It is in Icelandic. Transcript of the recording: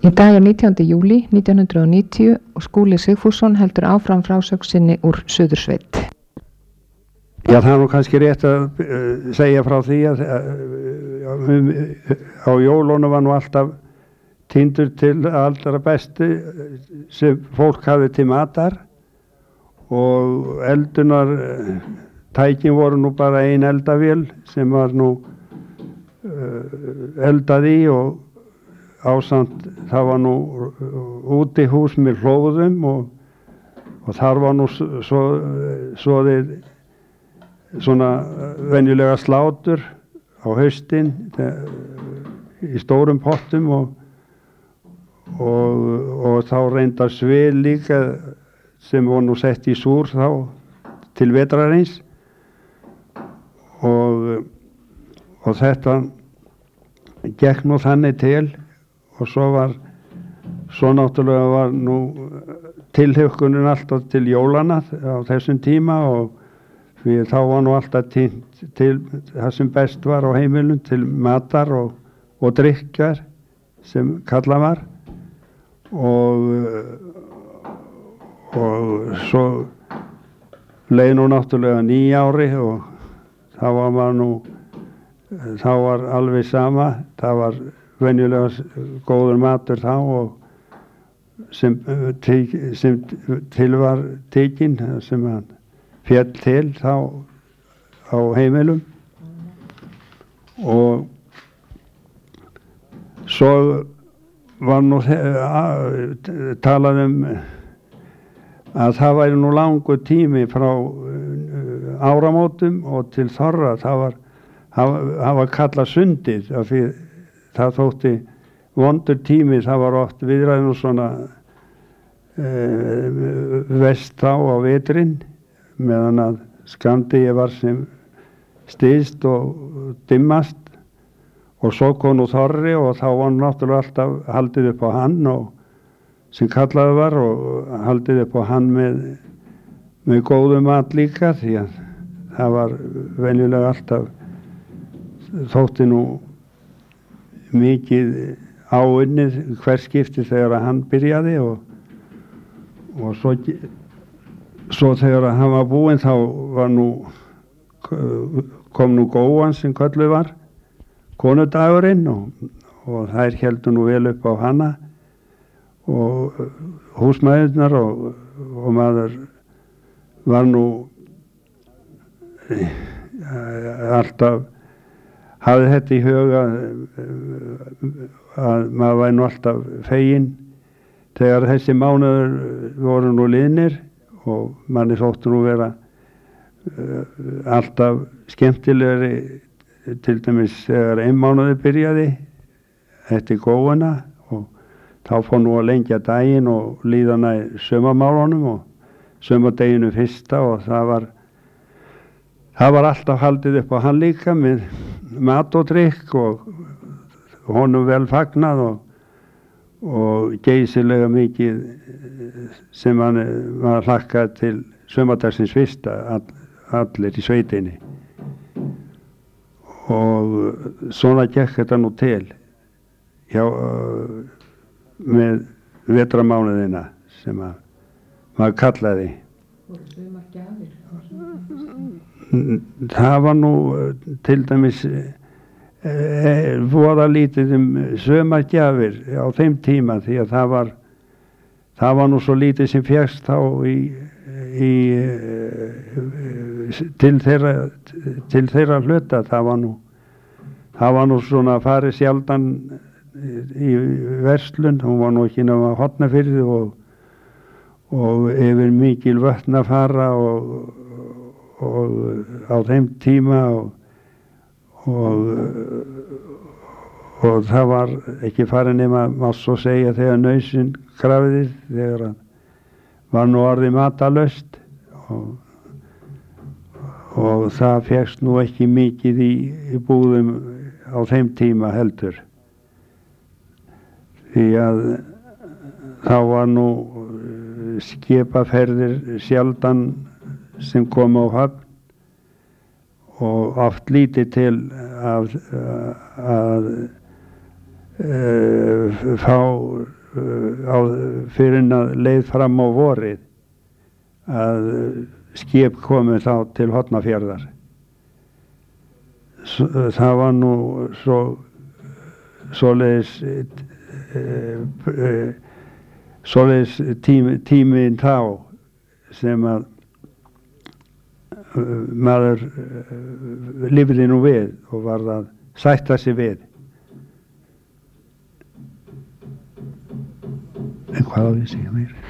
Í dag 19. júlí 1990 og Skúli Sigfússon heldur áfram frásögn sinni úr Suðursveit. Já, það nú kannski rétt að segja frá því að á jólunum var nú alltaf týndur til allra bestu sem fólk hafði til matar og eldunar tækin voru nú bara ein eldavél sem var nú eldað í og ásamt það var nú útihús með hlóðum og þar var nú svoðið svona venjulega slátur á haustin í stórum pottum og þá reyndar svið líka sem var nú sett í súr þá til vetrarins og þetta gekk nú þannig til og svo náttúrulega var nú tilhuggunin alltaf til jólana á þessum tíma og því þá var nú alltaf týnt til það sem best var á heimilum til matar og drykkjar sem kallað var og svo leið nú náttúrulega nýjári og þá var alveg sama, það var venjulega góður matur þá og sem til var tekinn sem hann féll til þá á heimilum og svo var nú talað að það væri nú langur tími frá áramótum og til þorra það var kallað sundið af því það þótti vondur tími, það var oft viðræðin og svona vest þá á veturinn meðan að skammdegi var sem styst og dimmast og svo kom nú þorri og þá var náttúrulega alltaf haldið upp á hann og sem kallaði var og haldið upp á hann með góðum mat líka því að það var venjulega alltaf þótti nú mikið áunnið hver skipti þegar hann byrjaði og svo þegar hann var búinn þá kom nú góan sem kölluð var konudagurinn og þær héldu nú vel upp á hana og húsmæðurnar og maður var nú alltaf hafði þetta í huga að maður væri nú alltaf feginn þegar þessi mánuður voru nú liðnir og manni þóttu nú vera alltaf skemmtilegri til dæmis þegar mánuður byrjaði eftir góuna og þá fór nú að lengja daginn og líða nær sumarmálunum og sumardeginu fyrsta og það var alltaf haldið upp á hann líka með mat og drykk og honum vel fagnað og geysilega mikið sem hann var hlakkað til sumardagsins fyrsta allir í sveitinni og svona gekk þetta nú til með vetramánuðina sem maður kallaði. Voru sumar gjafir? Það var nú til dæmis voða lítið sumargjafir á þeim tíma því að það var nú svo lítið sem fékkst þá til þeirra hluta það var nú svona farið sjaldan í verslun, hún var nú ekki nema Hornafirði og yfir mikil vötn að fara og á þeim tíma og það var ekki farið nema má svo segja þegar nausinn krafðið þegar hann var nú orðið matalaust og það fékkst nú ekki mikið í búðum á þeim tíma heldur því að þá var nú skipaferðir sjaldan sem kom á höfn og oft lítið til að fá fyrir en að leið fram á vorið að skip komi þá til Hornafjarðar. Það var nú svoleiðis tíminn þá sem að maður lifði nú við og varð að sætta sig við. En hvað á ég að segja meira?